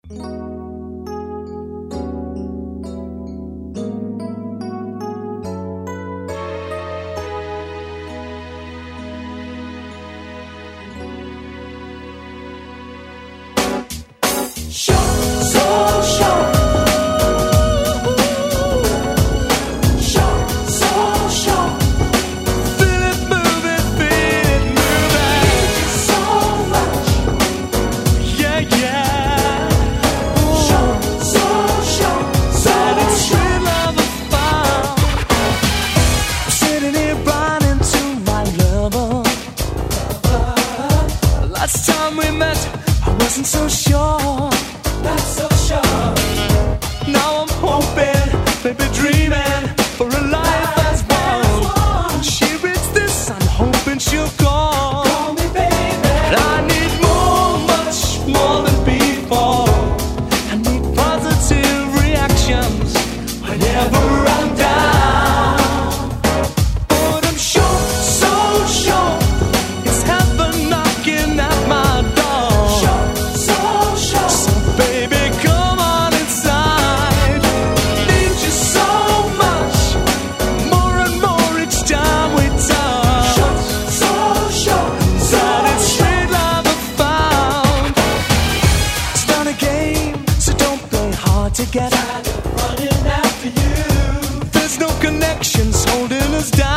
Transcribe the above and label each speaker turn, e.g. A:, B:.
A: Last time we met, I wasn't so sure. Not so sure. Now I'm hoping, maybe dreaming for a life as one. When she reads this, I'm hoping she'll call. Call me, baby. I need more, much more than before. I need positive reactions whenever I'm down. But I'm sure, so sure, it's heaven knocking at my door. Sure, so sure. So baby, come on inside. Need you so much, more and more each time we touch. Sure, so sure, that it's sweet love I found. It's not a game, so don't play hard to get. Tired of running after you. There's no connections holding us down.